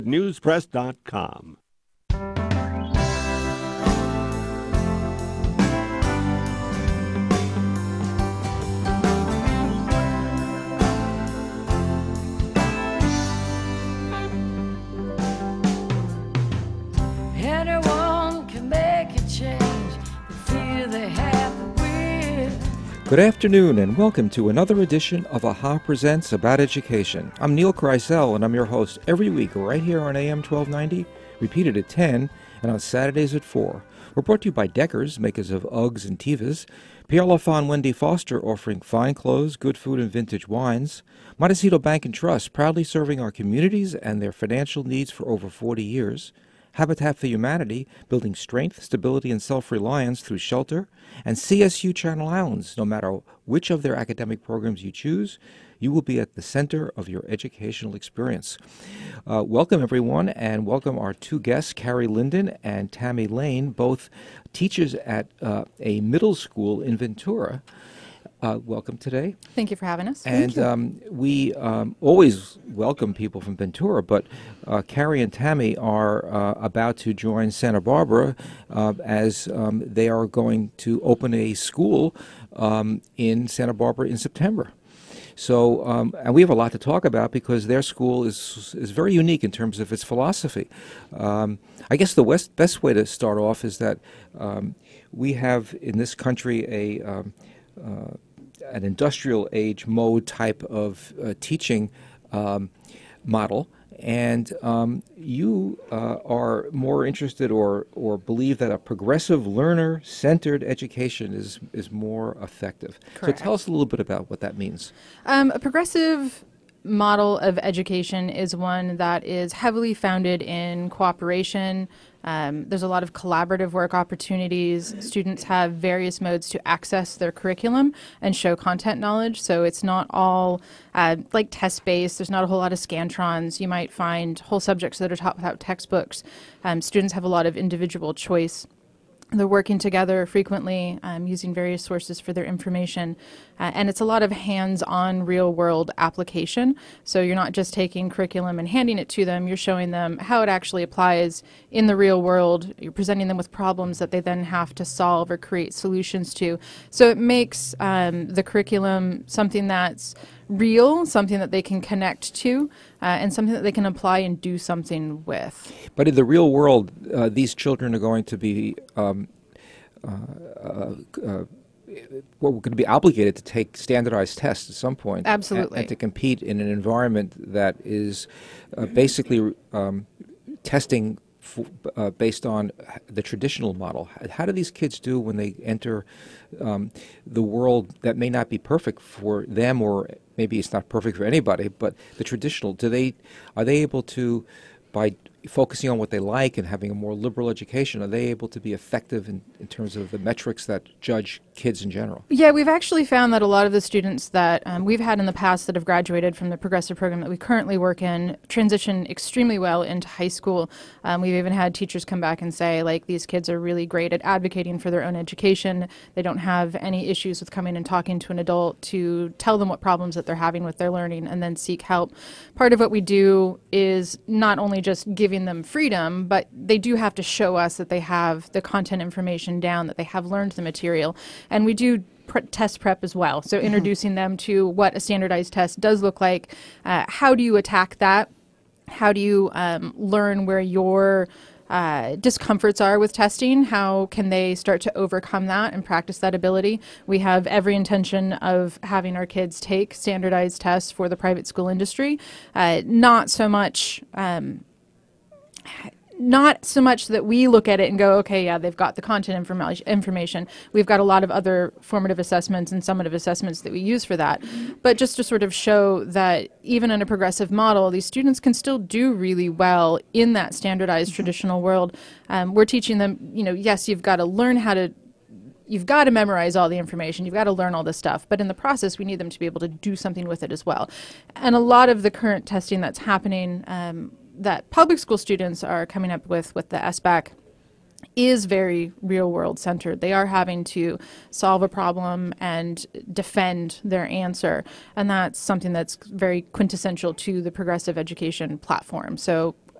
newspress.com. Anyone can make a change, the fear they have the will. Good afternoon and welcome to another edition of AHA Presents About Education. I'm Neil Kreisel and I'm your host every week right here on AM 1290, repeated at 10 and on Saturdays at 4. We're brought to you by Deckers, makers of Uggs and Tevas, Pierre Lafon Wendy Foster offering fine clothes, good food and vintage wines, Montecito Bank and Trust proudly serving our communities and their financial needs for over 40 years, Habitat for Humanity, building strength, stability, and self-reliance through shelter, and CSU Channel Islands. No matter which of their academic programs you choose, you will be at the center of your educational experience. Welcome, everyone, and welcome our two guests, Carrie Linden and Tammy Lane, both teachers at a middle school in Ventura. Welcome today. Thank you for having us. And we always welcome people from Ventura, but Carrie and Tammy are about to join Santa Barbara as they are going to open a school in Santa Barbara in September. So, and we have a lot to talk about because their school is very unique in terms of its philosophy. I guess the best way to start off is that we have in this country an industrial age mode type of teaching model, and you are more interested or believe that a progressive learner-centered education is more effective. Correct. So tell us a little bit about what that means. A progressive model of education is one that is heavily founded in cooperation. There's a lot of collaborative work opportunities. Students have various modes to access their curriculum and show content knowledge. So it's not all like test-based. There's not a whole lot of Scantrons. You might find whole subjects that are taught without textbooks. Students have a lot of individual choice. They're working together frequently, using various sources for their information. And it's a lot of hands-on real-world application. So you're not just taking curriculum and handing it to them. You're showing them how it actually applies in the real world. You're presenting them with problems that they then have to solve or create solutions to. So it makes the curriculum something that's real, something that they can connect to, and something that they can apply and do something with. But in the real world, these children are going to be we're going to be obligated to take standardized tests at some point. Absolutely. And to compete in an environment that is basically testing based on the traditional model. How do these kids do when they enter the world that may not be perfect for them, or maybe it's not perfect for anybody, but the traditional? Are they able to, by focusing on what they like and having a more liberal education, are they able to be effective in terms of the metrics that judge kids in general? Yeah, we've actually found that a lot of the students that we've had in the past that have graduated from the progressive program that we currently work in transition extremely well into high school. We've even had teachers come back and say, like, these kids are really great at advocating for their own education. They don't have any issues with coming and talking to an adult to tell them what problems that they're having with their learning and then seek help. Part of what we do is not only just giving them freedom, but they do have to show us that they have the content information down, that they have learned the material. And we do test prep as well. So introducing them to what a standardized test does look like. How do you attack that? How do you learn where your discomforts are with testing? How can they start to overcome that and practice that ability? We have every intention of having our kids take standardized tests for the private school industry. Not so much that we look at it and go, okay, yeah, they've got the content information. We've got a lot of other formative assessments and summative assessments that we use for that. But just to sort of show that even in a progressive model, these students can still do really well in that standardized traditional world. We're teaching them, yes, you've got to learn you've got to memorize all the information. You've got to learn all this stuff. But in the process, we need them to be able to do something with it as well. And a lot of the current testing that's happening that public school students are coming up with the SBAC is very real world centered. They are having to solve a problem and defend their answer. And that's something that's very quintessential to the progressive education platform. So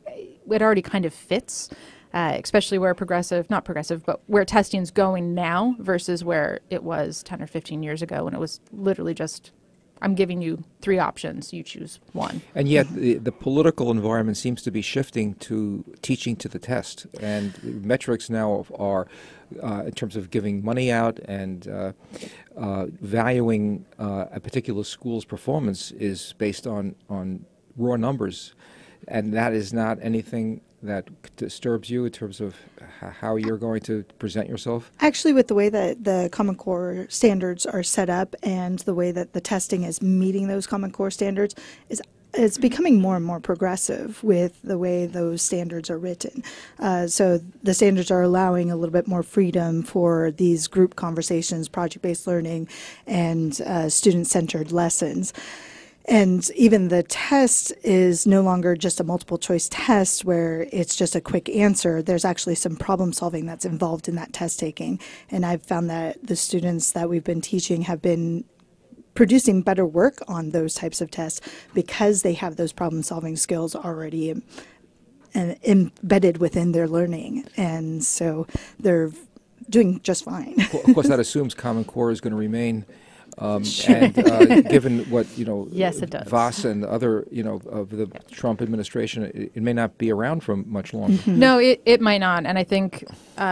it already kind of fits, especially where not progressive, but where testing's going now versus where it was 10 or 15 years ago when it was literally just, I'm giving you 3 options, you choose one. And yet the political environment seems to be shifting to teaching to the test. And metrics now are, in terms of giving money out and valuing a particular school's performance, is based on raw numbers. And that is not anything that disturbs you in terms of how you're going to present yourself? Actually, with the way that the Common Core standards are set up and the way that the testing is meeting those Common Core standards, it's becoming more and more progressive with the way those standards are written. So the standards are allowing a little bit more freedom for these group conversations, project-based learning, and student-centered lessons. And even the test is no longer just a multiple choice test where it's just a quick answer. There's actually some problem solving that's involved in that test taking. And I've found that the students that we've been teaching have been producing better work on those types of tests because they have those problem solving skills already embedded within their learning. And so they're doing just fine. Well, of course, that assumes Common Core is going to remain. And given what, yes, it does. Voss and other, of the Trump administration, it may not be around for much longer. Mm-hmm. No, it might not. And I think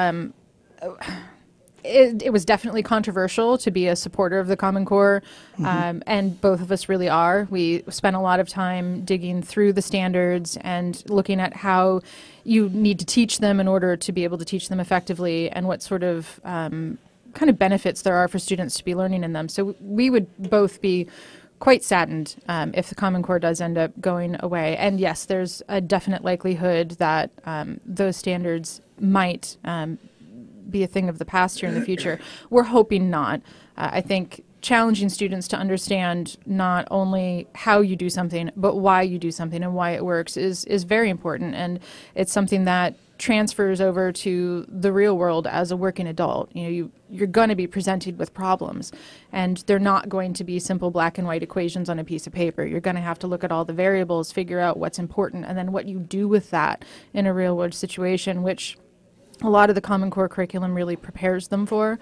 it was definitely controversial to be a supporter of the Common Core. And both of us really are. We spent a lot of time digging through the standards and looking at how you need to teach them in order to be able to teach them effectively and what sort of kind of benefits there are for students to be learning in them. So we would both be quite saddened if the Common Core does end up going away. And yes, there's a definite likelihood that those standards might be a thing of the past here in the future. We're hoping not. I think challenging students to understand not only how you do something, but why you do something and why it works is very important. And it's something that transfers over to the real world as a working adult. You're going to be presented with problems, and they're not going to be simple black and white equations on a piece of paper. You're going to have to look at all the variables, figure out what's important, and then what you do with that in a real world situation, which a lot of the Common Core curriculum really prepares them for.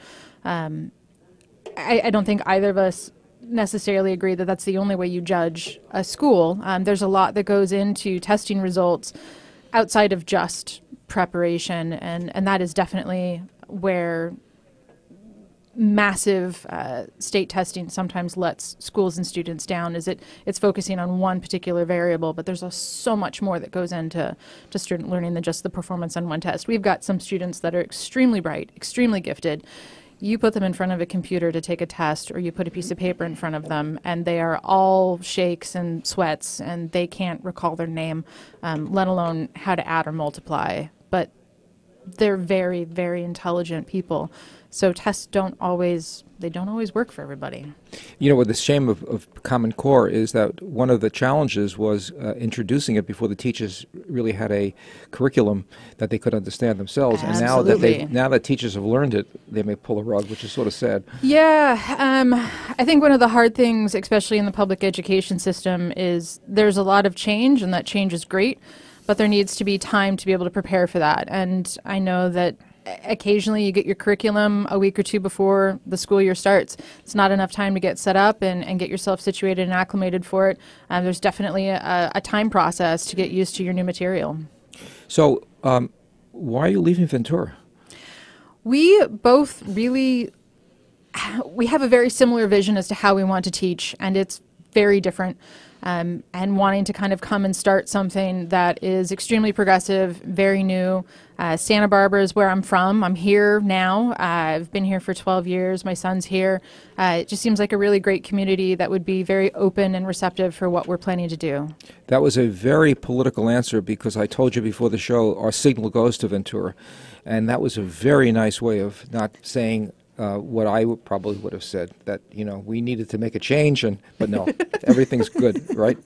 I don't think either of us necessarily agree that that's the only way you judge a school. There's a lot that goes into testing results outside of just preparation, and that is definitely where massive state testing sometimes lets schools and students down. It's focusing on one particular variable, but there's so much more that goes into student learning than just the performance on one test. We've got some students that are extremely bright, extremely gifted. You put them in front of a computer to take a test, or you put a piece of paper in front of them, and they are all shakes and sweats, and they can't recall their name, let alone how to add or multiply. But they're very, very intelligent people. So tests don't always work for everybody. What the shame of Common Core is that one of the challenges was introducing it before the teachers really had a curriculum that they could understand themselves. Absolutely. And now that teachers have learned it, they may pull a rug, which is sort of sad. Yeah, I think one of the hard things, especially in the public education system, is there's a lot of change, and that change is great, but there needs to be time to be able to prepare for that. And I know that occasionally you get your curriculum a week or two before the school year starts. It's not enough time to get set up and get yourself situated and acclimated for it. There's definitely a time process to get used to your new material. So why are you leaving Ventura? We both we have a very similar vision as to how we want to teach, and it's very different. And wanting to kind of come and start something that is extremely progressive, very new. Santa Barbara is where I'm from. I'm here now. I've been here for 12 years. My son's here. It just seems like a really great community that would be very open and receptive for what we're planning to do. That was a very political answer, because I told you before the show our signal goes to Ventura. And that was a very nice way of not saying what I probably would have said, that, we needed to make a change, but no, everything's good, right?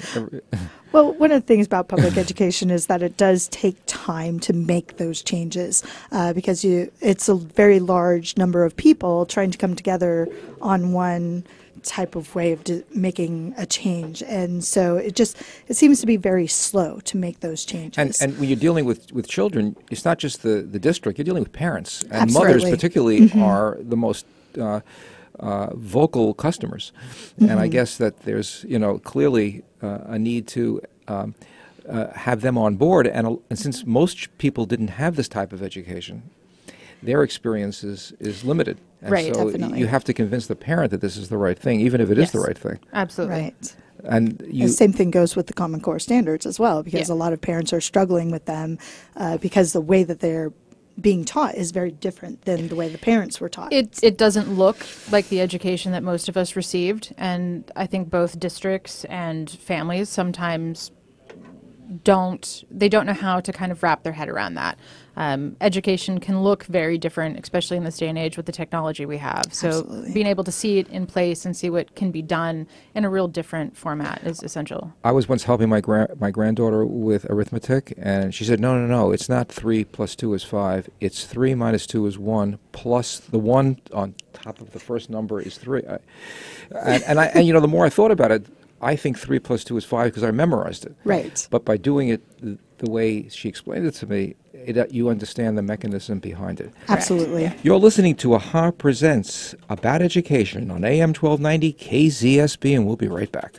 Well, one of the things about public education is that it does take time to make those changes because it's a very large number of people trying to come together on one type of way of making a change. And so it seems to be very slow to make those changes. And when you're dealing with children, it's not just the district, you're dealing with parents. And Absolutely. mothers particularly are the most vocal customers. And I guess that there's, clearly a need to have them on board. And since most people didn't have this type of education, their experience is limited. And Right, so definitely. you have to convince the parent that this is the right thing, even if it is the Yes. right thing. Absolutely. Right. And The same thing goes with the Common Core standards as well, because Yeah. a lot of parents are struggling with them because the way that they're being taught is very different than the way the parents were taught. It doesn't look like the education that most of us received, and I think both districts and families sometimes don't know how to kind of wrap their head around that. Education can look very different, especially in this day and age with the technology we have. So Absolutely. being able to see it in place and see what can be done in a real different format is essential. I was once helping my granddaughter with arithmetic, and she said, no, it's not 3 plus 2 is 5. It's 3 minus 2 is 1, plus the 1 on top of the first number is 3. And the more I thought about it, I think 3 plus 2 is 5 because I memorized it. Right. But by doing it the way she explained it to me, you understand the mechanism behind it. Absolutely. You're listening to AHA Presents About Education on AM 1290 KZSB, and we'll be right back.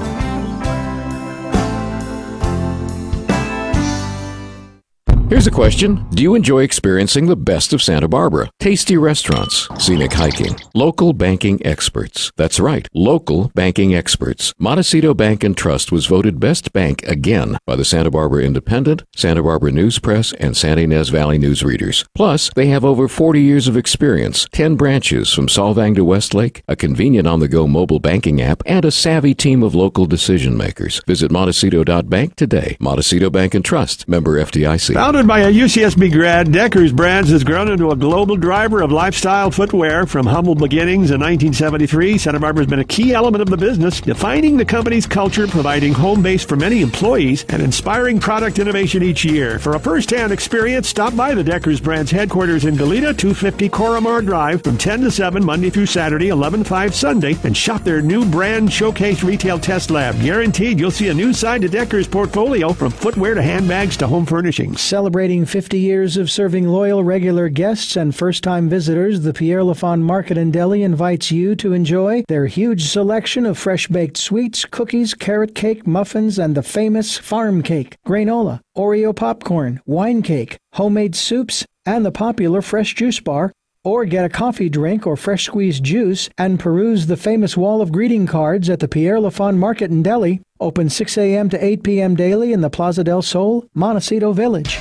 Here's a question. Do you enjoy experiencing the best of Santa Barbara? Tasty restaurants, scenic hiking, local banking experts. That's right, local banking experts. Montecito Bank and Trust was voted Best Bank again by the Santa Barbara Independent, Santa Barbara News Press, and Santa Ynez Valley news readers. Plus, they have over 40 years of experience, 10 branches from Solvang to Westlake, a convenient on-the-go mobile banking app, and a savvy team of local decision makers. Visit Montecito.bank today. Montecito Bank and Trust, member FDIC. Founded by a UCSB grad, Deckers Brands has grown into a global driver of lifestyle footwear. From humble beginnings in 1973, Santa Barbara has been a key element of the business, defining the company's culture, providing home base for many employees, and inspiring product innovation each year. For a first-hand experience, stop by the Deckers Brands headquarters in Goleta, 250 Coromar Drive, from 10 to 7, Monday through Saturday, 11 to 5 Sunday, and shop their new brand showcase retail test lab. Guaranteed you'll see a new side to Deckers' portfolio, from footwear to handbags to home furnishings. Celebrating 50 years of serving loyal regular guests and first-time visitors, the Pierre Lafond Market and Deli invites you to enjoy their huge selection of fresh-baked sweets, cookies, carrot cake, muffins, and the famous farm cake, granola, Oreo popcorn, wine cake, homemade soups, and the popular fresh juice bar. Or get a coffee drink or fresh squeezed juice and peruse the famous wall of greeting cards at the Pierre Lafond Market and Deli. Open 6 a.m. to 8 p.m. daily in the Plaza del Sol, Montecito Village.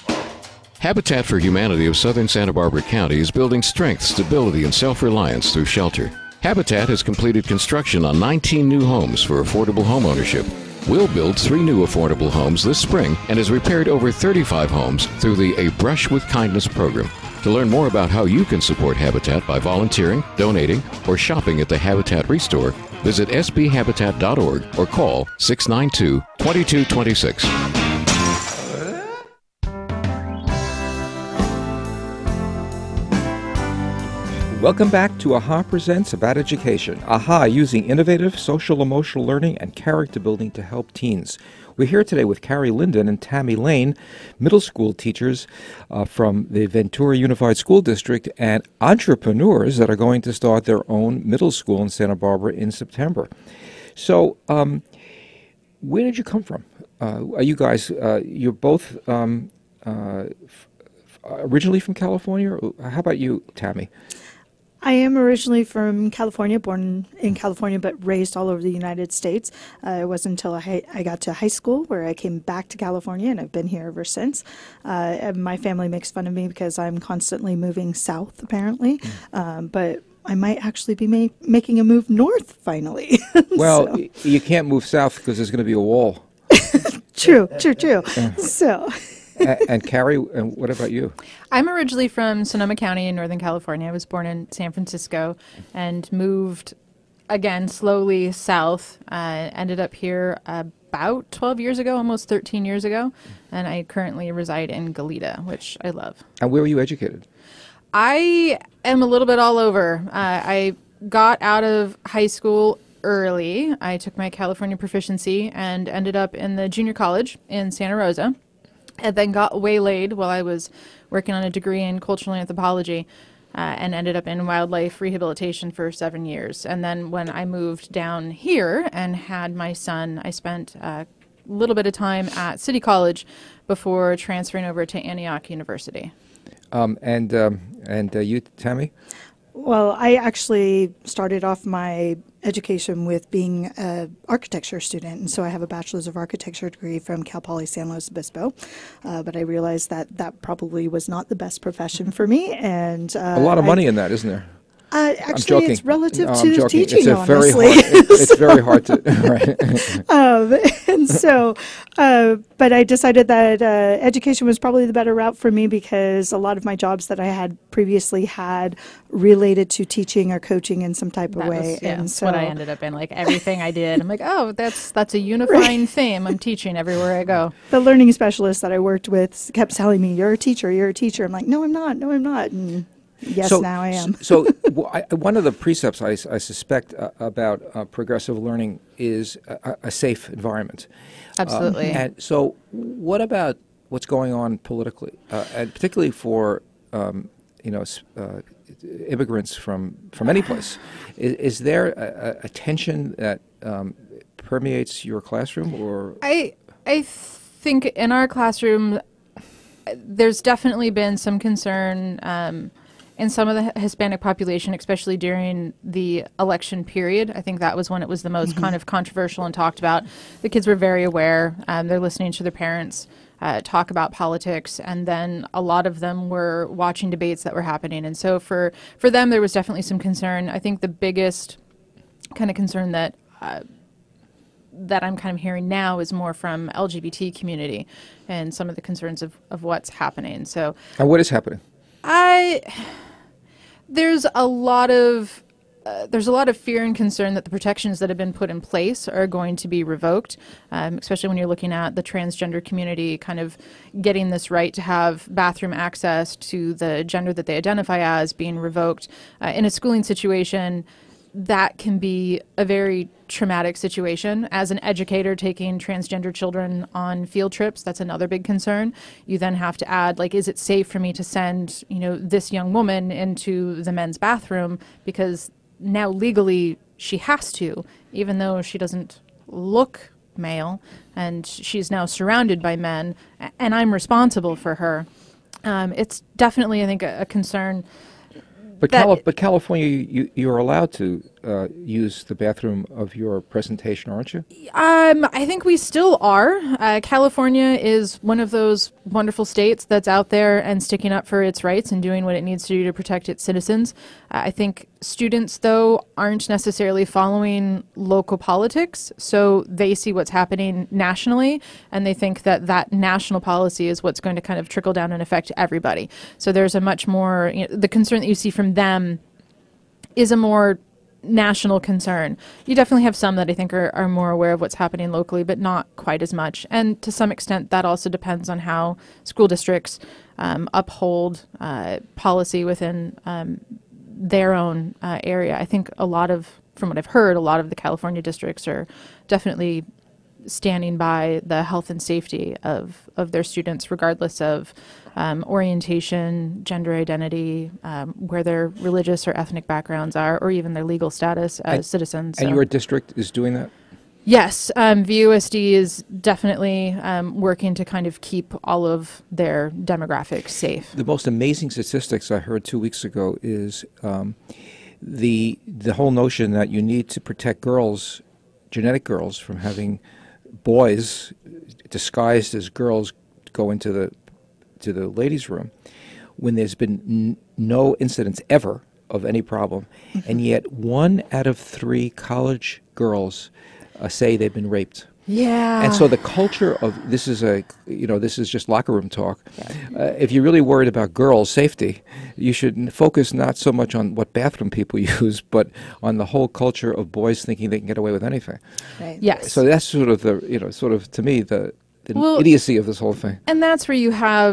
Habitat for Humanity of Southern Santa Barbara County is building strength, stability, and self-reliance through shelter. Habitat has completed construction on 19 new homes for affordable homeownership. We'll build 3 new affordable homes this spring and has repaired over 35 homes through the A Brush with Kindness program. To learn more about how you can support Habitat by volunteering, donating, or shopping at the Habitat Restore, visit sbhabitat.org or call 692-2226. Welcome back to AHA Presents About Education. AHA using innovative social-emotional learning and character building to help teens. We're here today with Carrie Linden and Tammy Lane, middle school teachers from the Ventura Unified School District and entrepreneurs that are going to start their own middle school in Santa Barbara in September. So, where did you come from? Are you guys, you're both originally from California? How about you, Tammy? I am originally from California, born in California, but raised all over the United States. It wasn't until I got to high school where I came back to California, and I've been here ever since. And my family makes fun of me because I'm constantly moving south, apparently. But I might actually be making a move north finally. Well, So. you can't move south because there's going to be a wall. True. So. And Carrie, and what about you? I'm originally from Sonoma County in Northern California. I was born in San Francisco and moved, again, slowly south. Ended up here about 12 years ago, almost 13 years ago. And I currently reside in Goleta, which I love. And where were you educated? I am a little bit all over. I got out of high school early. I took my California proficiency and ended up in the junior college in Santa Rosa, and then got waylaid while I was working on a degree in cultural anthropology, and ended up in wildlife rehabilitation for 7 years. And then when I moved down here and had my son, I spent a little bit of time at City College before transferring over to Antioch University. And you, Tammy? Well, I actually started off my education with being an architecture student, and so I have a bachelor's of architecture degree from Cal Poly San Luis Obispo, but I realized that that probably was not the best profession for me, and a lot of money in that, isn't there? Actually, it's relative No, to I'm joking. teaching, It's a honestly. it's very hard to, right. And so, but I decided that education was probably the better route for me because a lot of my jobs that I had previously had related to teaching or coaching in some type of way. And That's so what I ended up in. Like everything I did, I'm like, oh, that's a unifying theme. I'm teaching everywhere I go. the learning specialist that I worked with kept telling me, "You're a teacher. You're a teacher." I'm like, "No, I'm not. No, I'm not." And yes, now I am. So one of the precepts I suspect about progressive learning is a safe environment. Absolutely. And so what about what's going on politically, and particularly for immigrants from any place? Is there a tension that permeates your classroom, or I think in our classroom, there's definitely been some concern in some of the Hispanic population, especially during the election period. I think that was when it was the most kind of controversial and talked about. The kids were very aware. They're listening to their parents talk about politics, and then a lot of them were watching debates that were happening. And so for them, there was definitely some concern. I think the biggest kind of concern that I'm kind of hearing now is more from LGBT community and some of the concerns of what's happening. So, and what is happening? There's a lot of fear and concern that the protections that have been put in place are going to be revoked, especially when you're looking at the transgender community kind of getting this right to have bathroom access to the gender that they identify as being revoked. In a schooling situation, that can be a very traumatic situation. As an educator taking transgender children on field trips, that's another big concern. You then have to add, like, is it safe for me to send, this young woman into the men's bathroom? Because now legally she has to, even though she doesn't look male, and she's now surrounded by men, and I'm responsible for her. It's definitely, I think, a concern. But California, you're allowed to use the bathroom of your presentation, aren't you? I think we still are. California is one of those wonderful states that's out there and sticking up for its rights and doing what it needs to do to protect its citizens. I think students, though, aren't necessarily following local politics, so they see what's happening nationally, and they think that national policy is what's going to kind of trickle down and affect everybody. So there's a much more, the concern that you see from them is a more national concern. You definitely have some that I think are more aware of what's happening locally, but not quite as much. And to some extent, that also depends on how school districts uphold policy within their own area. I think from what I've heard, a lot of the California districts are definitely standing by the health and safety of their students, regardless of orientation, gender identity, where their religious or ethnic backgrounds are, or even their legal status as citizens. And your district is doing that? Yes, VUSD is definitely working to kind of keep all of their demographics safe. The most amazing statistics I heard 2 weeks ago is the whole notion that you need to protect girls, genetic girls, from having boys disguised as girls go into the ladies' room, when there's been no incidents ever of any problem, and yet 1 out of 3 college girls say they've been raped. Yeah. And so the culture of this is just locker room talk. Yeah. If you're really worried about girls' safety, you should focus not so much on what bathroom people use, but on the whole culture of boys thinking they can get away with anything. Right. Yes. So that's sort of to me, the idiocy of this whole thing. And that's where you have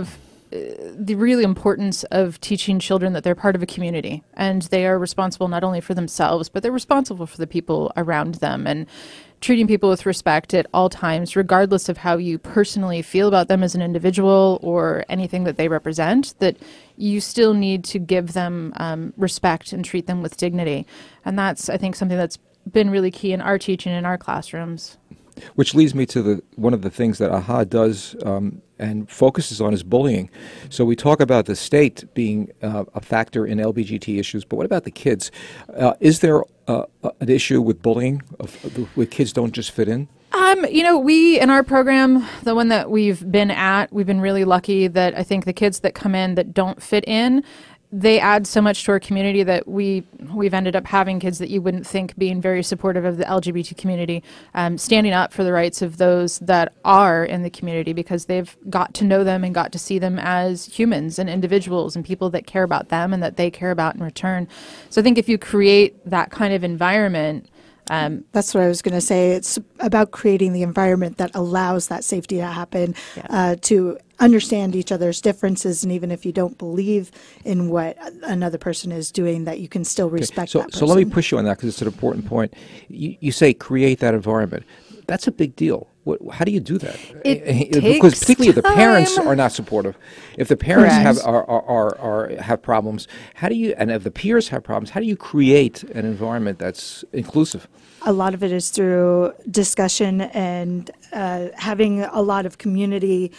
the real importance of teaching children that they're part of a community and they are responsible not only for themselves, but they're responsible for the people around them, and treating people with respect at all times, regardless of how you personally feel about them as an individual or anything that they represent, that you still need to give them respect and treat them with dignity. And that's, I think, something that's been really key in our teaching in our classrooms. Which leads me to one of the things that AHA does and focuses on is bullying. So we talk about the state being a factor in LBGT issues, but what about the kids? Is there an issue with bullying, where kids don't just fit in? We, in our program, the one that we've been at, we've been really lucky that I think the kids that come in that don't fit in, they add so much to our community that we've ended up having kids that you wouldn't think being very supportive of the LGBT community, standing up for the rights of those that are in the community because they've got to know them and got to see them as humans and individuals and people that care about them and that they care about in return. So I think if you create that kind of environment, that's what I was going to say. It's about creating the environment that allows that safety to happen, to understand each other's differences, and even if you don't believe in what another person is doing, that you can still respect that person. So let me push you on that because it's an important point. You say create that environment. That's a big deal. How do you do that? Because particularly if the parents are not supportive, if the parents have problems, how do you? And if the peers have problems, how do you create an environment that's inclusive? A lot of it is through discussion and having a lot of community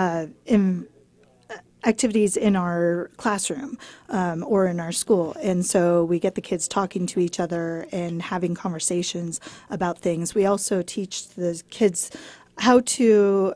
activities in our classroom or in our school. And so we get the kids talking to each other and having conversations about things. We also teach the kids how to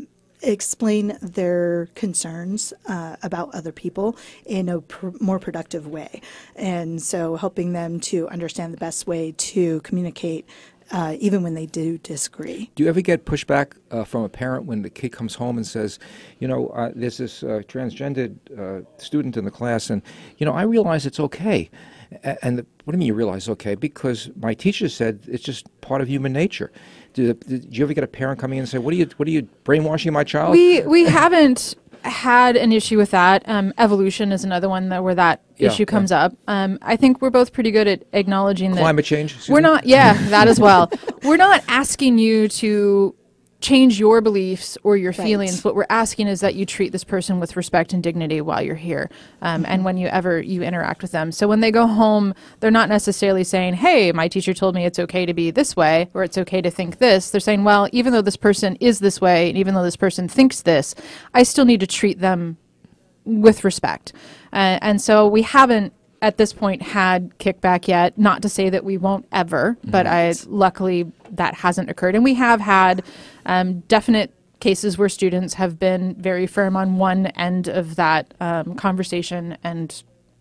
explain their concerns about other people in a more productive way. And so helping them to understand the best way to communicate even when they do disagree. Do you ever get pushback from a parent when the kid comes home and says, there's this transgendered student in the class, and, I realize it's okay. And what do you mean you realize it's okay? Because my teacher said it's just part of human nature. Did you ever get a parent coming in and say, what are you brainwashing my child? We haven't had an issue with that. Evolution is another one where that issue comes up. I think we're both pretty good at acknowledging that climate change. We're not. Yeah, that as well. We're not asking you to change your beliefs or your feelings. What we're asking is that you treat this person with respect and dignity while you're here, and when you interact with them. So when they go home, they're not necessarily saying, hey, my teacher told me it's okay to be this way, or it's okay to think this. They're saying, well, even though this person is this way, and even though this person thinks this, I still need to treat them with respect. And so we haven't, at this point, had kickback yet. Not to say that we won't ever, but luckily that hasn't occurred. And we have had definite cases where students have been very firm on one end of that conversation and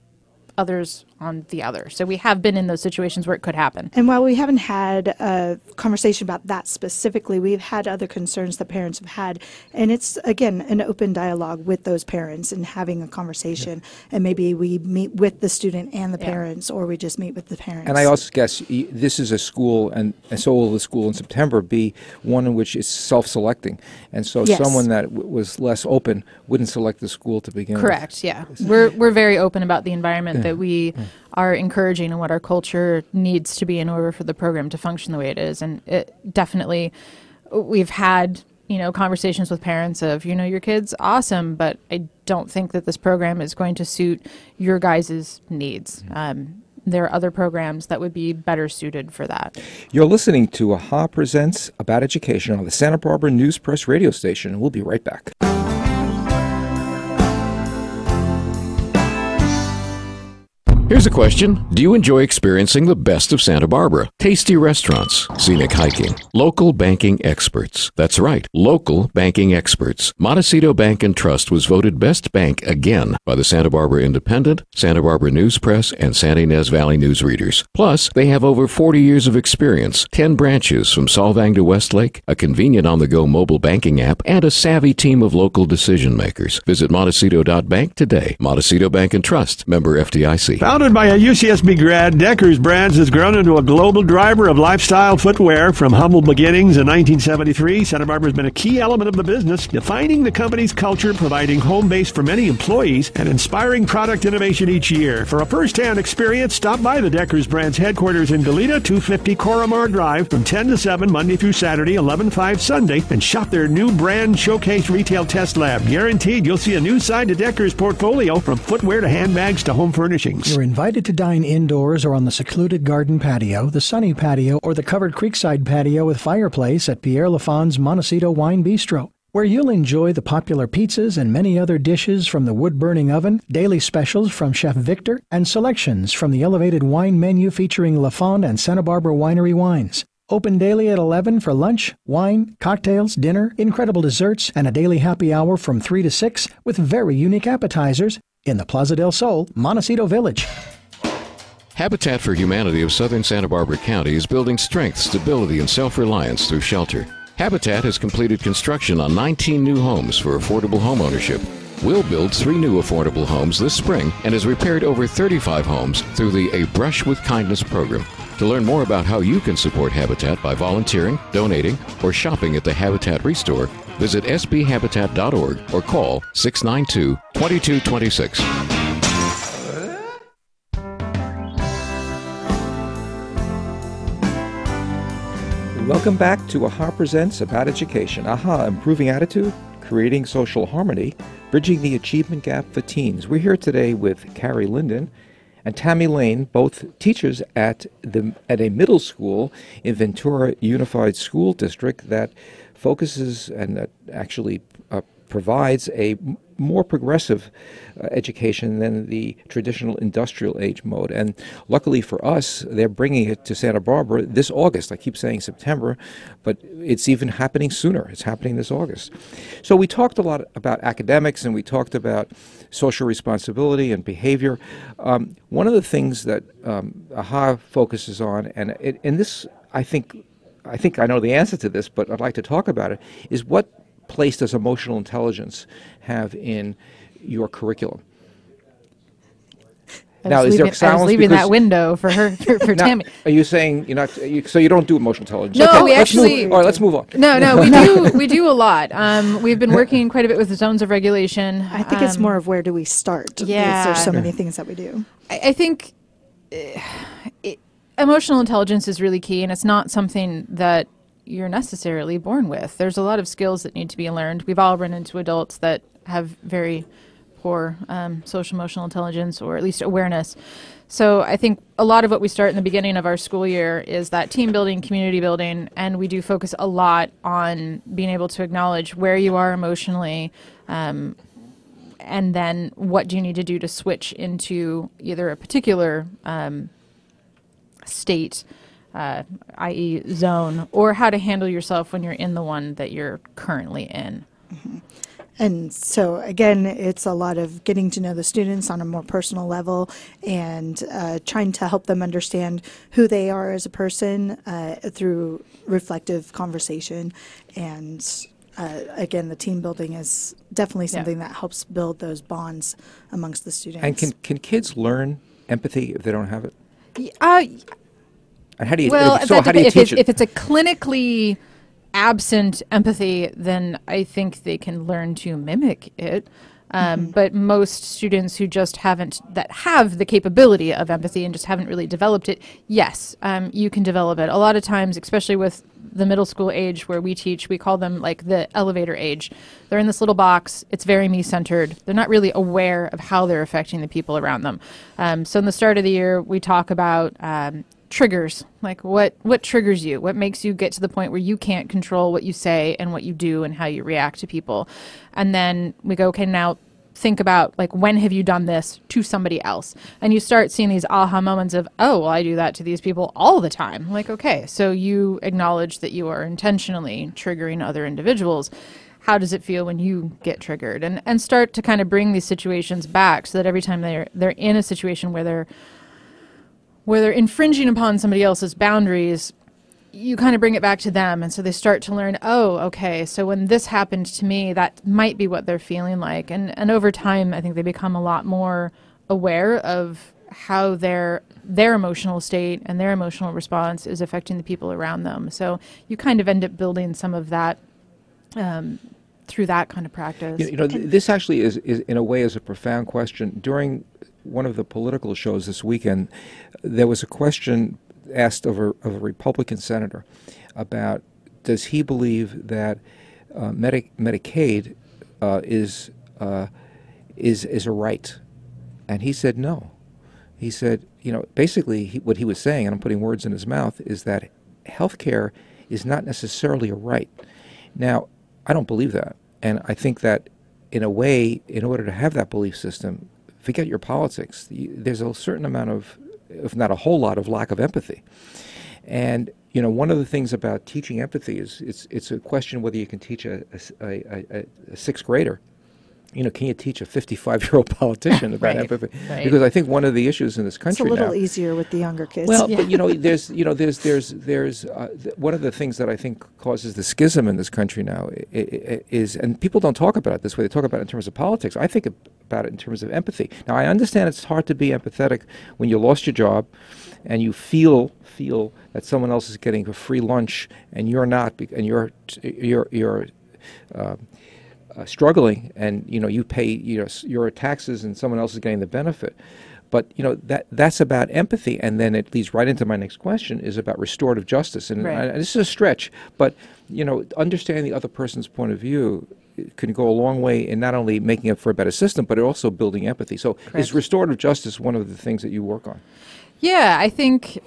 others on the other. So we have been in those situations where it could happen. And while we haven't had a conversation about that specifically, we've had other concerns that parents have had. And it's, again, an open dialogue with those parents and having a conversation. And maybe we meet with the student and the parents, or we just meet with the parents. And I also guess this is a school, and so will the school in September be one in which it's self-selecting. And so someone that was less open wouldn't select the school to begin with. Correct, yeah. We're very open about the environment that we are encouraging and what our culture needs to be in order for the program to function the way it is. And it definitely, we've had, conversations with parents of, your kid's awesome, but I don't think that this program is going to suit your guys' needs. There are other programs that would be better suited for that. You're listening to AHA Presents About Education on the Santa Barbara News Press radio station. We'll be right back. Here's a question. Do you enjoy experiencing the best of Santa Barbara? Tasty restaurants, scenic hiking, local banking experts. That's right, local banking experts. Montecito Bank and Trust was voted best bank again by the Santa Barbara Independent, Santa Barbara News Press, and Santa Ynez Valley news readers. Plus, they have over 40 years of experience, 10 branches from Solvang to Westlake, a convenient on-the-go mobile banking app, and a savvy team of local decision makers. Visit Montecito.bank today. Montecito Bank and Trust, member FDIC. Founded by a UCSB grad, Deckers Brands has grown into a global driver of lifestyle footwear. From humble beginnings in 1973, Santa Barbara has been a key element of the business, defining the company's culture, providing home base for many employees, and inspiring product innovation each year. For a first-hand experience, stop by the Deckers Brands headquarters in Goleta, 250 Coramar Drive, from 10 to 7, Monday through Saturday, 11-5 Sunday, and shop their new brand showcase retail test lab. Guaranteed you'll see a new side to Deckers' portfolio, from footwear to handbags to home furnishings. You're invited to dine indoors or on the secluded garden patio, the sunny patio, or the covered creekside patio with fireplace at Pierre Lafon's Montecito Wine Bistro, where you'll enjoy the popular pizzas and many other dishes from the wood-burning oven, daily specials from Chef Victor, and selections from the elevated wine menu featuring Lafon and Santa Barbara Winery wines. Open daily at 11 for lunch, wine, cocktails, dinner, incredible desserts, and a daily happy hour from 3 to 6 with very unique appetizers in the Plaza del Sol, Montecito Village. Habitat for Humanity of Southern Santa Barbara County is building strength, stability, and self-reliance through shelter. Habitat has completed construction on 19 new homes for affordable homeownership. We'll build 3 new affordable homes this spring and has repaired over 35 homes through the A Brush with Kindness program. To learn more about how you can support Habitat by volunteering, donating, or shopping at the Habitat Restore, visit sbhabitat.org or call 692-2226. Welcome back to AHA Presents About Education. AHA, improving attitude, creating social harmony, bridging the achievement gap for teens. We're here today with Carrie Linden and Tammy Lane, both teachers at a middle school in Ventura Unified School District that focuses and that actually provides a more progressive education than the traditional industrial age mode. And luckily for us, they're bringing it to Santa Barbara this August. I keep saying September, but it's even happening sooner. It's happening this August. So we talked a lot about academics and we talked about social responsibility and behavior. One of the things that AHA focuses on, and this, I think I know the answer to this, but I'd like to talk about it, is what place does emotional intelligence have in your curriculum? I was leaving that window for her, for now, Tammy. Are you saying so you don't do emotional intelligence? No, okay, we actually. All right, let's move on. No, we do a lot. We've been working quite a bit with the zones of regulation. I think it's more of where do we start? Yeah. Because there's so many things that we do. I think emotional intelligence is really key, and it's not something that you're necessarily born with. There's a lot of skills that need to be learned. We've all run into adults that have very poor social emotional intelligence, or at least awareness. So I think a lot of what we start in the beginning of our school year is that team building, community building, and we do focus a lot on being able to acknowledge where you are emotionally, and then what do you need to do to switch into either a particular state, i.e. zone, or how to handle yourself when you're in the one that you're currently in. Mm-hmm. And so, again, it's a lot of getting to know the students on a more personal level and trying to help them understand who they are as a person through reflective conversation. And again, the team building is definitely something that helps build those bonds amongst the students. And can kids learn empathy if they don't have it? And how do you, how do you teach it? If it's a clinically absent empathy, then I think they can learn to mimic it. But most students who just that have the capability of empathy and just haven't really developed it, yes, you can develop it. A lot of times, especially with the middle school age where we teach, we call them like the elevator age. They're in this little box. It's very me-centered. They're not really aware of how they're affecting the people around them. So in the start of the year, we talk about triggers, like what triggers you, what makes you get to the point where you can't control what you say and what you do and how you react to people. And then we go, okay, now think about, like, when have you done this to somebody else? And you start seeing these aha moments of, oh, well, I do that to these people all the time. Like, okay, so you acknowledge that you are intentionally triggering other individuals. How does it feel when you get triggered? And start to kind of bring these situations back so that every time they're in a situation where they're infringing upon somebody else's boundaries, you kind of bring it back to them. And so they start to learn, oh, okay, so when this happened to me, that might be what they're feeling like. And over time, I think they become a lot more aware of how their emotional state and their emotional response is affecting the people around them. So you kind of end up building some of that through that kind of practice. This actually is in a way is a profound question. During one of the political shows this weekend, there was a question asked of a Republican senator about, does he believe that Medicaid is a right? And he said no. He said, basically what he was saying, and I'm putting words in his mouth, is that health care is not necessarily a right. Now, I don't believe that. And I think that in a way, in order to have that belief system, forget your politics. There's a certain amount of, if not a whole lot, of lack of empathy. And one of the things about teaching empathy is it's a question whether you can teach a sixth grader. Can you teach a 55-year-old politician about empathy? Right. Because I think one of the issues in this country it's a little now, easier with the younger kids. Well, but there's one of the things that I think causes the schism in this country now is, and people don't talk about it this way. They talk about it in terms of politics. I think about it in terms of empathy. Now, I understand it's hard to be empathetic when you lost your job, and you feel that someone else is getting a free lunch and you're not, and you're struggling, and you pay your taxes, and someone else is getting the benefit. But that's about empathy, and then it leads right into my next question, is about restorative justice. And this is a stretch, but understanding the other person's point of view can go a long way in not only making it for a better system, but also building empathy. So, is restorative justice one of the things that you work on? Yeah, I think.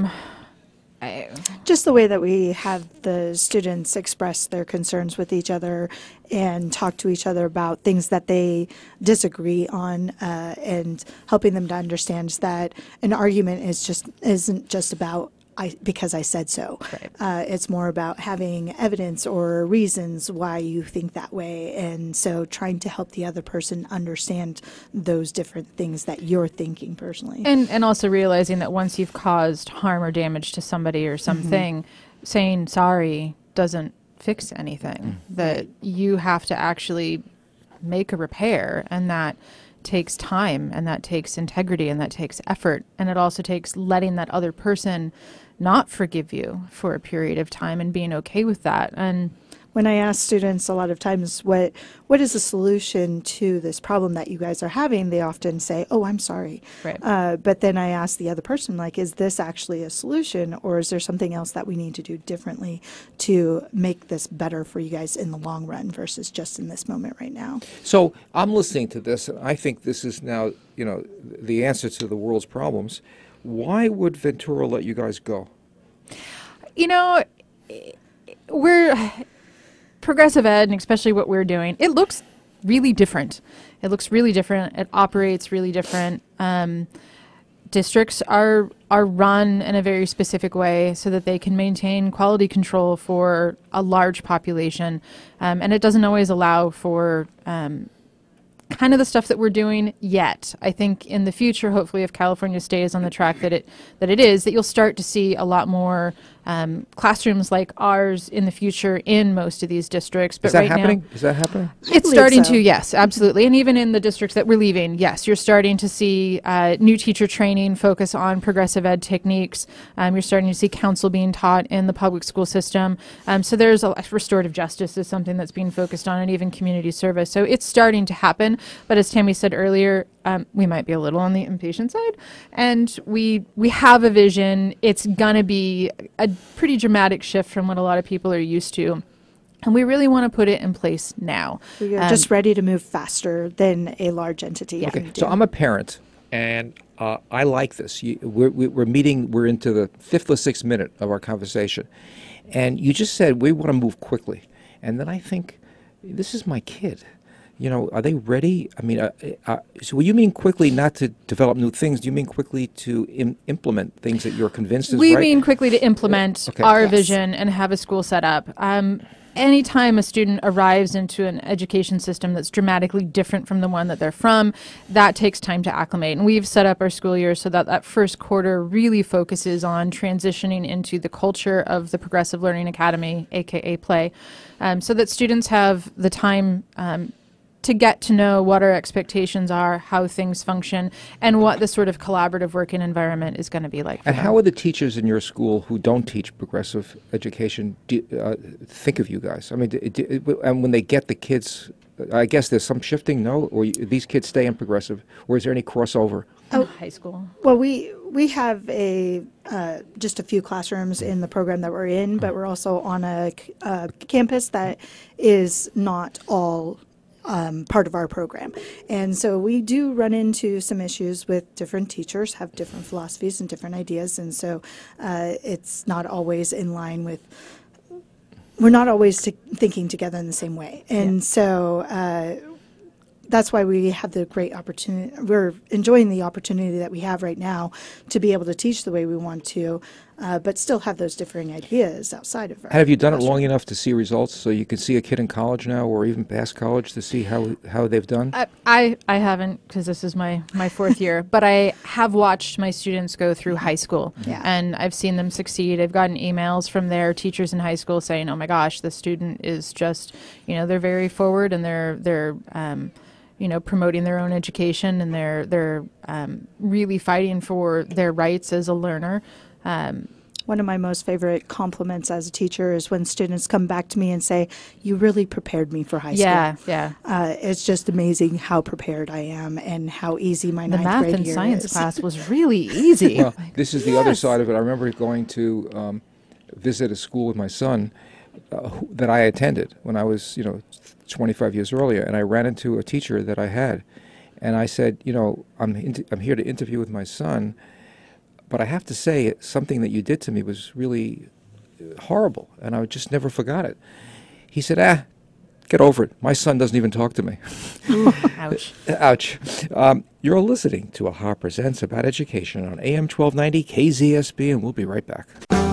Just the way that we have the students express their concerns with each other and talk to each other about things that they disagree on, and helping them to understand that an argument isn't just about because I said so. Right. It's more about having evidence or reasons why you think that way, and so trying to help the other person understand those different things that you're thinking personally. And also realizing that once you've caused harm or damage to somebody or something, saying sorry doesn't fix anything. That you have to actually make a repair, and that takes time, and that takes integrity, and that takes effort, and it also takes letting that other person not forgive you for a period of time and being okay with that. And when I ask students a lot of times, what is the solution to this problem that you guys are having, they often say, oh, I'm sorry. Right. But then I ask the other person, is this actually a solution, or is there something else that we need to do differently to make this better for you guys in the long run versus just in this moment right now? So I'm listening to this, and I think this is now, the answer to the world's problems. Why would Ventura let you guys go? We're progressive ed, and especially what we're doing, it looks really different. It operates really different. Districts are run in a very specific way so that they can maintain quality control for a large population, and it doesn't always allow for kind of the stuff that we're doing yet. I think in the future, hopefully, if California stays on the track that it is, that you'll start to see a lot more classrooms like ours in the future in most of these districts. But is that right happening? now, Is that happening? It's starting to, yes, absolutely. And even in the districts that we're leaving, yes, you're starting to see new teacher training focus on progressive ed techniques. You're starting to see counsel being taught in the public school system. So there's restorative justice is something that's being focused on, and even community service. So it's starting to happen. But as Tammy said earlier, we might be a little on the impatient side, and we have a vision. It's gonna be a pretty dramatic shift from what a lot of people are used to, and we really want to put it in place now. We are just ready to move faster than a large entity. Okay, so I'm a parent, and I like this. We're meeting. We're into the 5th or 6th minute of our conversation, and you just said we want to move quickly, and then I think, this is my kid. Are they ready? I mean, so you mean quickly not to develop new things? Do you mean quickly to implement things that you're convinced is right? We mean quickly to implement our vision and have a school set up. Anytime a student arrives into an education system that's dramatically different from the one that they're from, that takes time to acclimate. And we've set up our school year so that first quarter really focuses on transitioning into the culture of the Progressive Learning Academy, aka PLAY, so that students have the time to get to know what our expectations are, how things function, and what the sort of collaborative working environment is going to be like. And how are the teachers in your school who don't teach progressive education think of you guys? I mean, and when they get the kids, I guess there's some shifting, no? Or these kids stay in progressive, or is there any crossover? High school. Well, we have just a few classrooms in the program that we're in, but we're also on a campus that is not all part of our program. And so we do run into some issues with different teachers, have different philosophies and different ideas, and so it's not always in line with, we're not always thinking together in the same way. And so that's why we have the great opportunity. We're enjoying the opportunity that we have right now to be able to teach the way we want to, but still have those differing ideas outside of our Have you done it classroom. long enough to see results so you can see a kid in college now or even past college to see how they've done? I haven't, because this is my fourth year, but I have watched my students go through high school, and I've seen them succeed. I've gotten emails from their teachers in high school saying, "Oh my gosh, the student is just, they're very forward, and they're promoting their own education, and they're really fighting for their rights as a learner." One of my most favorite compliments as a teacher is when students come back to me and say, "You really prepared me for high school." Yeah. It's just amazing how prepared I am and how easy my The ninth math grade and year science is. class was really easy. Well, this is the other side of it. I remember going to visit a school with my son that I attended when I was, 25 years earlier, and I ran into a teacher that I had, and I said, I'm here to interview with my son, but I have to say something that you did to me was really horrible, and I just never forgot it. He said, get over it. My son doesn't even talk to me. Ouch. Ouch. You're listening to AHA Presents About Education on AM 1290 KZSB, and we'll be right back.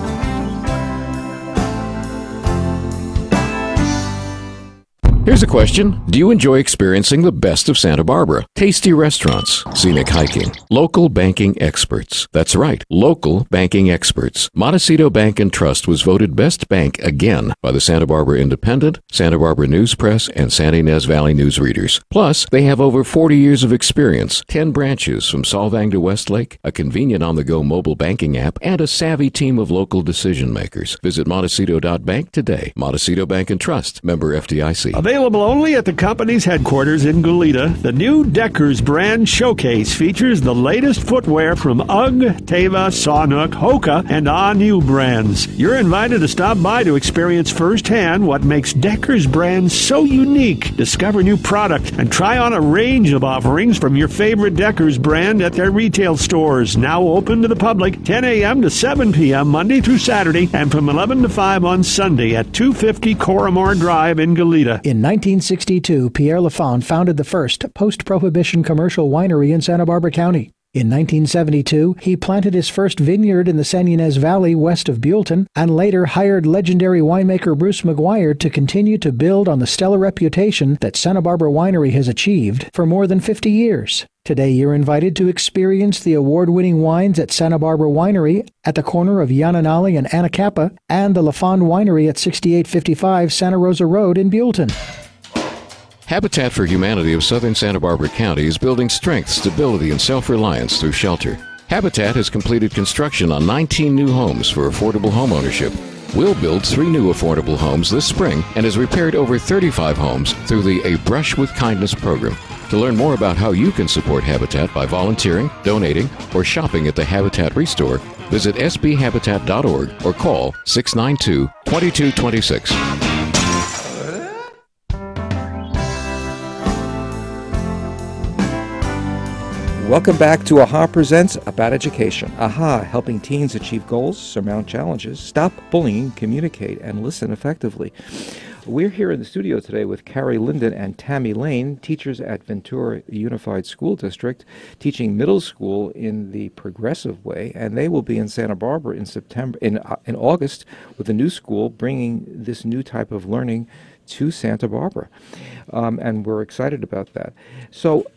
Here's a question. Do you enjoy experiencing the best of Santa Barbara? Tasty restaurants, scenic hiking, local banking experts. That's right, local banking experts. Montecito Bank and Trust was voted Best Bank again by the Santa Barbara Independent, Santa Barbara News Press, and Santa Ynez Valley News Readers. Plus, they have over 40 years of experience, 10 branches from Solvang to Westlake, a convenient on-the-go mobile banking app, and a savvy team of local decision makers. Visit Montecito.bank today. Montecito Bank and Trust, member FDIC. Available only at the company's headquarters in Goleta, the new Deckers brand showcase features the latest footwear from UGG, Teva, Sanuk, Hoka, and Anu brands. You're invited to stop by to experience firsthand what makes Deckers brand so unique. Discover new product and try on a range of offerings from your favorite Deckers brand at their retail stores, now open to the public 10 a.m. to 7 p.m. Monday through Saturday, and from 11 to 5 on Sunday at 250 Coramore Drive in Goleta. In 1962, Pierre Lafon founded the first post-prohibition commercial winery in Santa Barbara County. In 1972, he planted his first vineyard in the San Ynez Valley west of Buellton, and later hired legendary winemaker Bruce McGuire to continue to build on the stellar reputation that Santa Barbara Winery has achieved for more than 50 years. Today, you're invited to experience the award-winning wines at Santa Barbara Winery at the corner of Yananali and Anacapa, and the Lafon Winery at 6855 Santa Rosa Road in Buellton. Habitat for Humanity of Southern Santa Barbara County is building strength, stability, and self-reliance through shelter. Habitat has completed construction on 19 new homes for affordable homeownership. We'll build 3 new affordable homes this spring and has repaired over 35 homes through the A Brush with Kindness program. To learn more about how you can support Habitat by volunteering, donating, or shopping at the Habitat Restore, visit sbhabitat.org or call 692-2226. Welcome back to AHA Presents About Education. AHA, helping teens achieve goals, surmount challenges, stop bullying, communicate, and listen effectively. We're here in the studio today with Carrie Linden and Tammy Lane, teachers at Ventura Unified School District, teaching middle school in the progressive way, and they will be in Santa Barbara in August with a new school, bringing this new type of learning to Santa Barbara, and we're excited about that. So,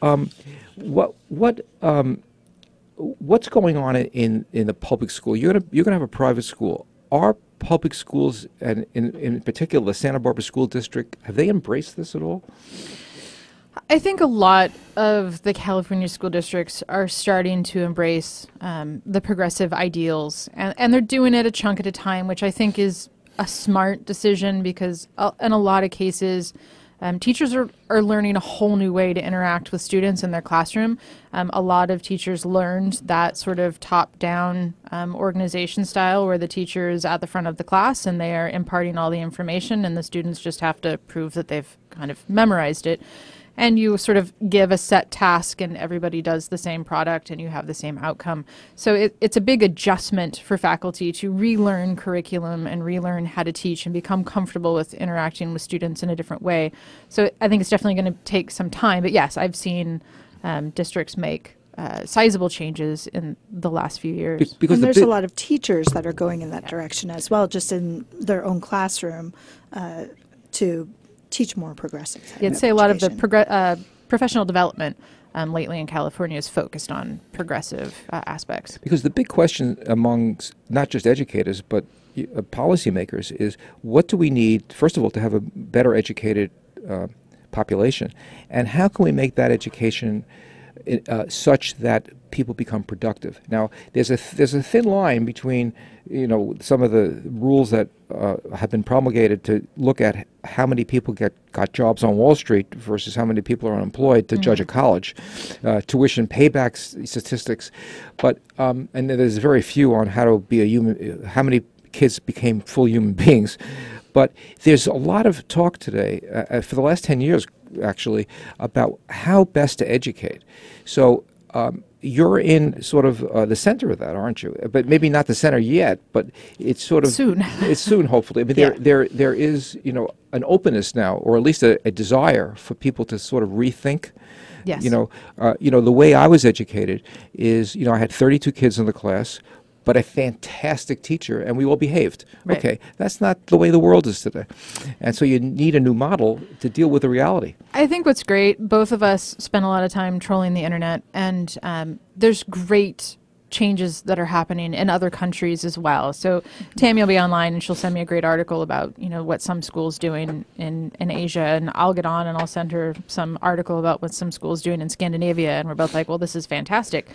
what's going on in the public school? You're gonna have a private school. Are public schools, and in particular the Santa Barbara School District, have they embraced this at all? I think a lot of the California school districts are starting to embrace the progressive ideals, and they're doing it a chunk at a time, which I think is a smart decision because in a lot of cases, teachers are learning a whole new way to interact with students in their classroom. A lot of teachers learned that sort of top-down organization style where the teacher is at the front of the class and they are imparting all the information and the students just have to prove that they've kind of memorized it. And you sort of give a set task and everybody does the same product and you have the same outcome. So it's a big adjustment for faculty to relearn curriculum and relearn how to teach and become comfortable with interacting with students in a different way. So I think it's definitely going to take some time. But yes, I've seen districts make sizable changes in the last few years. Because and there's a lot of teachers that are going in that direction as well, just in their own classroom to teach more progressive. Yeah, I'd say a lot of the professional development lately in California is focused on progressive aspects. Because the big question amongst not just educators but policymakers is what do we need, first of all, to have a better educated population, and how can we make that education such that people become productive? Now, there's a thin line between some of the rules that have been promulgated to look at how many people got jobs on Wall Street versus how many people are unemployed to judge a college, tuition payback statistics, but and there's very few on how to be a human, how many kids became full human beings. But there's a lot of talk today, for the last 10 years actually, about how best to educate. So you're in sort of the center of that, aren't you? But maybe not the center yet, but it's sort of soon. It's soon, hopefully. But there is an openness now, or at least a desire for people to sort of rethink. Yes. The way I was educated is I had 32 kids in the class, but a fantastic teacher, and we all behaved. Right. Okay, that's not the way the world is today. And so you need a new model to deal with the reality. I think what's great, both of us spend a lot of time trolling the internet, and there's great changes that are happening in other countries as well. So Tammy will be online, and she'll send me a great article about, what some school's doing in Asia, and I'll get on and I'll send her some article about what some school's doing in Scandinavia, and we're both like, well, this is fantastic.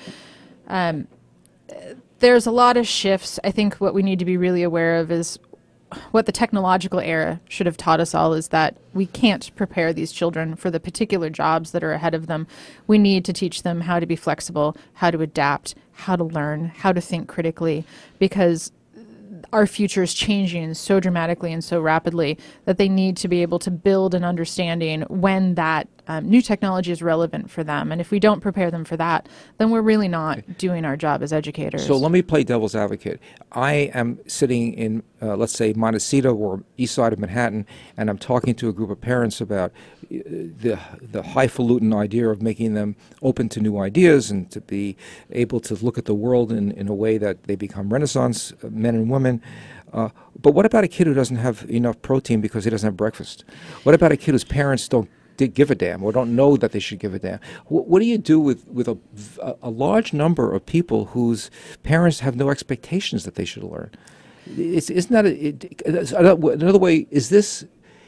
There's a lot of shifts. I think what we need to be really aware of is what the technological era should have taught us all is that we can't prepare these children for the particular jobs that are ahead of them. We need to teach them how to be flexible, how to adapt, how to learn, how to think critically, because our future is changing so dramatically and so rapidly that they need to be able to build an understanding when that new technology is relevant for them. And if we don't prepare them for that, then we're really not doing our job as educators. So let me play devil's advocate. I am sitting in, let's say, Montecito or east side of Manhattan, and I'm talking to a group of parents about the highfalutin idea of making them open to new ideas and to be able to look at the world in a way that they become Renaissance men and women. But what about a kid who doesn't have enough protein because he doesn't have breakfast? What about a kid whose parents don't give a damn or don't know that they should give a damn? What do you do with a large number of people whose parents have no expectations that they should learn? Isn't that another way? Is this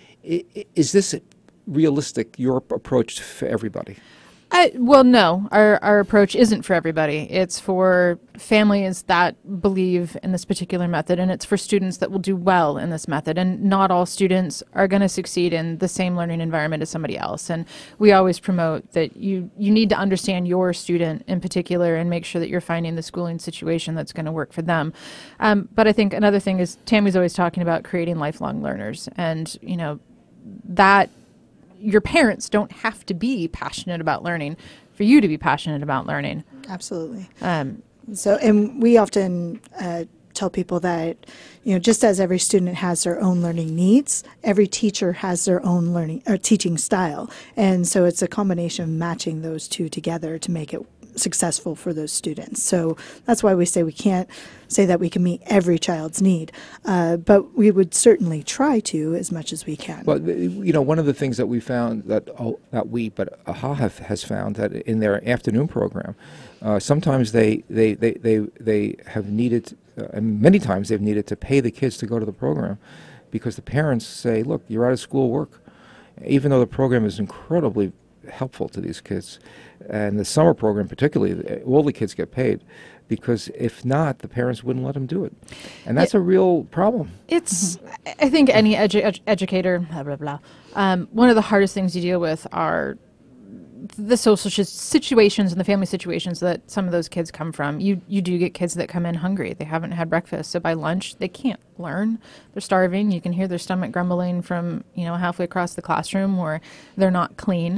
realistic? Your approach for everybody? Well, no, our approach isn't for everybody. It's for families that believe in this particular method, and it's for students that will do well in this method. And not all students are going to succeed in the same learning environment as somebody else. And we always promote that you need to understand your student in particular and make sure that you're finding the schooling situation that's going to work for them. But I think another thing is Tammy's always talking about creating lifelong learners, and that your parents don't have to be passionate about learning for you to be passionate about learning. Absolutely. And we often tell people that, just as every student has their own learning needs, every teacher has their own learning or teaching style. And so it's a combination of matching those two together to make it successful for those students. So that's why we say we can't say that we can meet every child's need, but we would certainly try to as much as we can. Well, one of the things that we found that AHA has found that in their afternoon program, sometimes they have needed, and many times they've needed to pay the kids to go to the program because the parents say, look, you're out of school work. Even though the program is incredibly helpful to these kids. And the summer program particularly, all the kids get paid, because if not, the parents wouldn't let them do it. And that's a real problem. It's, I think any educator, blah, blah, blah. One of the hardest things you deal with are the social situations and the family situations that some of those kids come from. You do get kids that come in hungry. They haven't had breakfast. So by lunch, they can't learn. They're starving. You can hear their stomach grumbling from, halfway across the classroom, or they're not clean.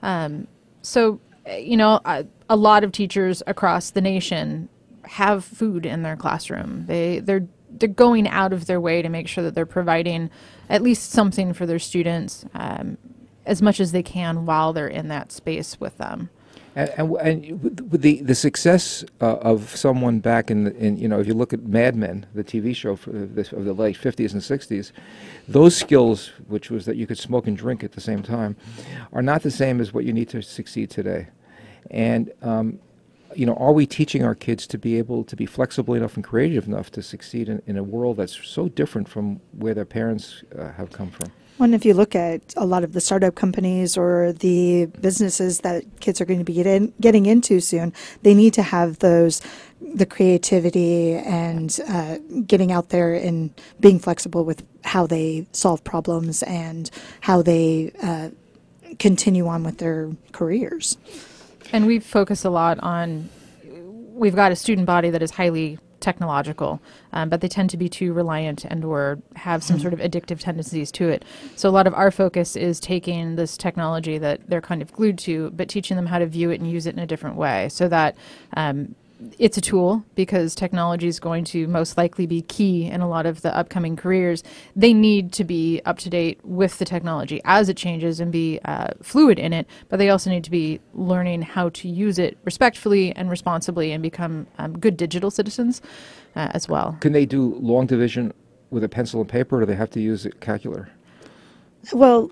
So a lot of teachers across the nation have food in their classroom. They're going out of their way to make sure that they're providing at least something for their students, as much as they can while they're in that space with them. And with the success of someone back in if you look at Mad Men, the TV show of the late 50s and 60s, those skills, which was that you could smoke and drink at the same time, are not the same as what you need to succeed today. And are we teaching our kids to be able to be flexible enough and creative enough to succeed in a world that's so different from where their parents have come from? Well, and if you look at a lot of the startup companies or the businesses that kids are going to be getting into soon, they need to have the creativity and getting out there and being flexible with how they solve problems and how they continue on with their careers. And we focus a lot on, we've got a student body that is highly technological, but they tend to be too reliant and or have some sort of addictive tendencies to it. So a lot of our focus is taking this technology that they're kind of glued to, but teaching them how to view it and use it in a different way, so that it's a tool, because technology is going to most likely be key in a lot of the upcoming careers. They need to be up to date with the technology as it changes and be fluid in it, but they also need to be learning how to use it respectfully and responsibly and become good digital citizens as well. Can they do long division with a pencil and paper, or do they have to use a calculator? Well,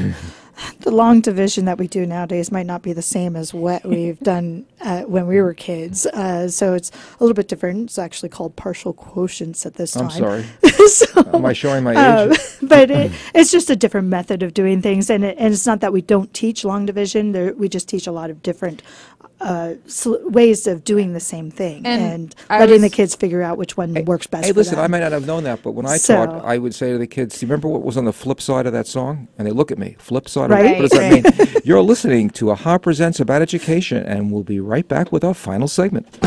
the long division that we do nowadays might not be the same as what we've done when we were kids. So it's a little bit different. It's actually called partial quotients at this time. I'm sorry. So, am I showing my age? But it's just a different method of doing things. And it's not that we don't teach long division. We just teach a lot of different ways of doing the same thing and letting the kids figure out which one works best for them. Hey, listen, I might not have known that, but when I taught, I would say to the kids, do you remember what was on the flip side of that song? And they look at me, flip side of it? What does that mean? You're listening to AHA Presents About Education, and we'll be right back with our final segment.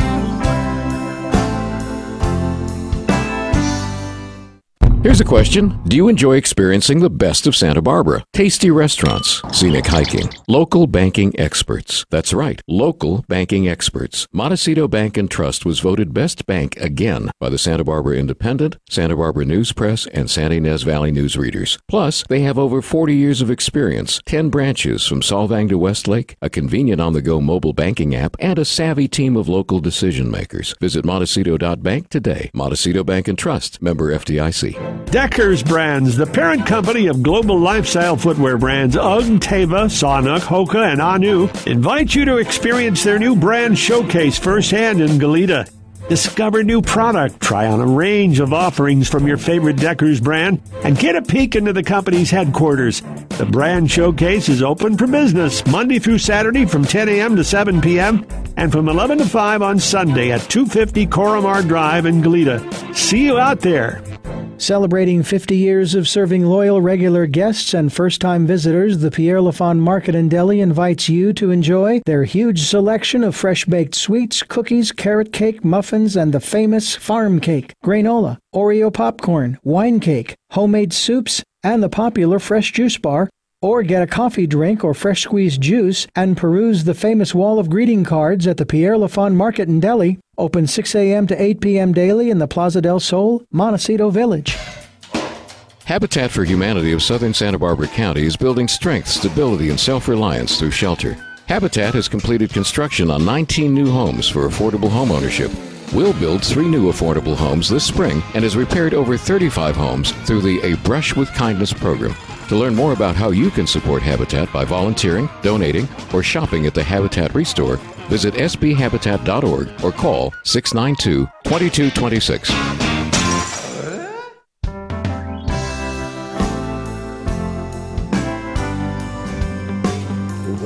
Here's a question. Do you enjoy experiencing the best of Santa Barbara? Tasty restaurants, scenic hiking, local banking experts. That's right, local banking experts. Montecito Bank and Trust was voted Best Bank again by the Santa Barbara Independent, Santa Barbara News Press, and Santa Ynez Valley news readers. Plus, they have over 40 years of experience, 10 branches from Solvang to Westlake, a convenient on-the-go mobile banking app, and a savvy team of local decision makers. Visit Montecito.bank today. Montecito Bank and Trust, member FDIC. Deckers Brands, the parent company of global lifestyle footwear brands UGG, Teva, Sanuk, Hoka, and Anu, invite you to experience their new brand showcase firsthand in Goleta. Discover new product, try on a range of offerings from your favorite Deckers brand, and get a peek into the company's headquarters. The brand showcase is open for business Monday through Saturday from 10 a.m. to 7 p.m. and from 11 to 5 on Sunday at 250 Coromar Drive in Goleta. See you out there. Celebrating 50 years of serving loyal regular guests and first-time visitors, the Pierre Lafon Market and Deli invites you to enjoy their huge selection of fresh-baked sweets, cookies, carrot cake, muffins, and the famous farm cake, granola, Oreo popcorn, wine cake, homemade soups, and the popular fresh juice bar. Or get a coffee drink or fresh squeezed juice and peruse the famous wall of greeting cards at the Pierre Lafon Market and Deli, open 6 a.m. to 8 p.m. daily in the Plaza del Sol, Montecito Village. Habitat for Humanity of Southern Santa Barbara County is building strength, stability, and self-reliance through shelter. Habitat has completed construction on 19 new homes for affordable homeownership. We'll build 3 new affordable homes this spring and has repaired over 35 homes through the A Brush with Kindness program. To learn more about how you can support Habitat by volunteering, donating, or shopping at the Habitat Restore, visit sbhabitat.org or call 692-2226.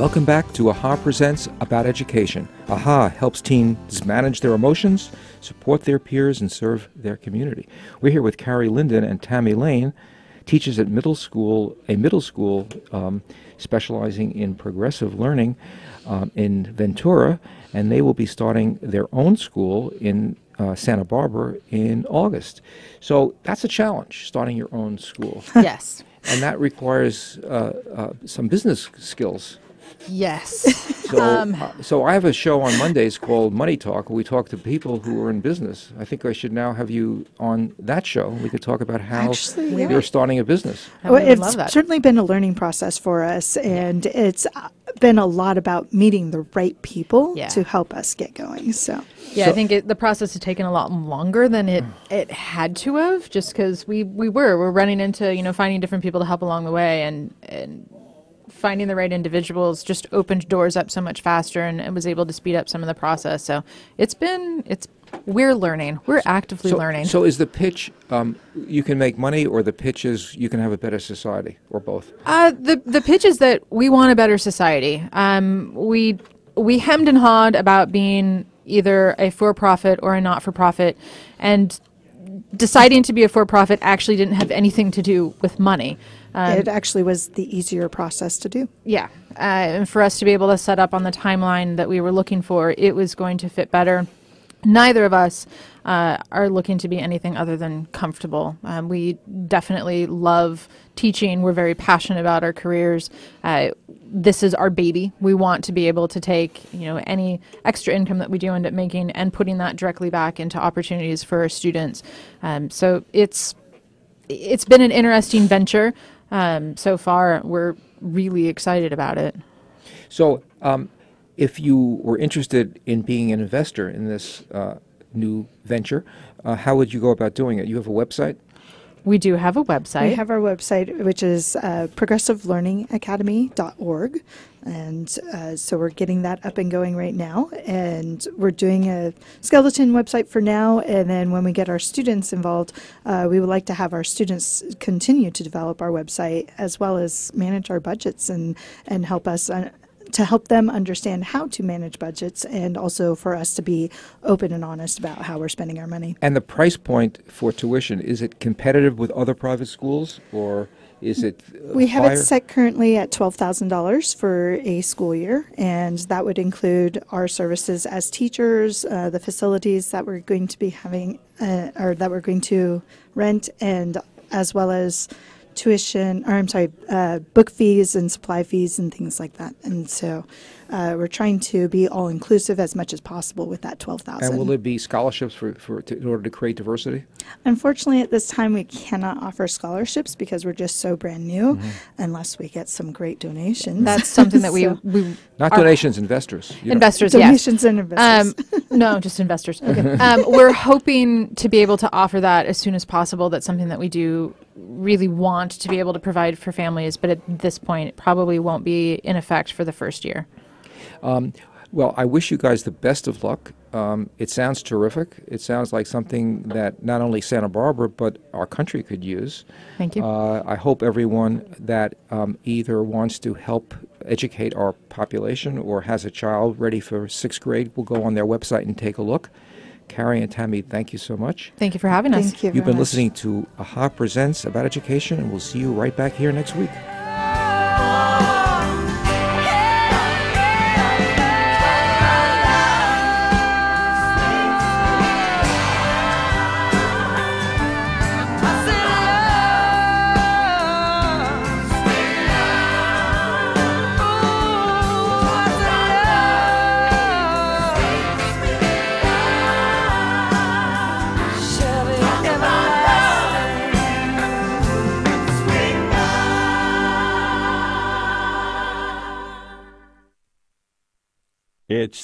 Welcome back to AHA Presents About Education. AHA helps teens manage their emotions, support their peers, and serve their community. We're here with Carrie Linden and Tammy Lane, teachers at a middle school specializing in progressive learning in Ventura, and they will be starting their own school in Santa Barbara in August. So that's a challenge, starting your own school. Yes. And that requires some business skills. Yes. So I have a show on Mondays called Money Talk, where we talk to people who are in business. I think I should now have you on that show. We could talk about how Actually, yeah. you're starting a business. I would It's love that. certainly been a learning process for us, and it's been a lot about meeting the right people Yeah. to help us get going. So Yeah, I think the process has taken a lot longer than it had to have, just because we're running into, finding different people to help along the way, and finding the right individuals just opened doors up so much faster and was able to speed up some of the process. So we're learning. We're actively learning. So is the pitch you can make money, or the pitch is you can have a better society, or both? The pitch is that we want a better society. We hemmed and hawed about being either a for-profit or a not-for-profit, and deciding to be a for-profit actually didn't have anything to do with money. it actually was the easier process to do. Yeah, and for us to be able to set up on the timeline that we were looking for, it was going to fit better. Neither of us are looking to be anything other than comfortable. We definitely love teaching. We're very passionate about our careers. This is our baby. We want to be able to take, any extra income that we do end up making and putting that directly back into opportunities for our students. So it's been an interesting venture. So far, we're really excited about it. So if you were interested in being an investor in this new venture, how would you go about doing it? You have a website? We do have a website. We have our website, which is progressivelearningacademy.org. And so we're getting that up and going right now. And we're doing a skeleton website for now. And then when we get our students involved, we would like to have our students continue to develop our website as well as manage our budgets and help us to help them understand how to manage budgets, and also for us to be open and honest about how we're spending our money. And the price point for tuition, is it competitive with other private schools, or is it We have higher? it set currently at $12,000 for a school year, and that would include our services as teachers, the facilities that we're going to be having, or that we're going to rent, and as well as book fees and supply fees and things like that. And so we're trying to be all inclusive as much as possible with that $12,000. And will there be scholarships in order to create diversity? Unfortunately, at this time, we cannot offer scholarships because we're just so brand new, unless we get some great donations. That's something that we Not are- donations, investors. investors, yes. Donations and investors. No, just investors. Okay. We're hoping to be able to offer that as soon as possible. That's something that we do really want to be able to provide for families, but at this point, it probably won't be in effect for the first year. Well, I wish you guys the best of luck. It sounds terrific. It sounds like something that not only Santa Barbara, but our country could use. Thank you. I hope everyone that either wants to help educate our population or has a child ready for 6th grade will go on their website and take a look. Carrie and Tammy, thank you so much. Thank you for having us. Thank you You've very been much. listening to AHA Presents About Education, and we'll see you right back here next week. It's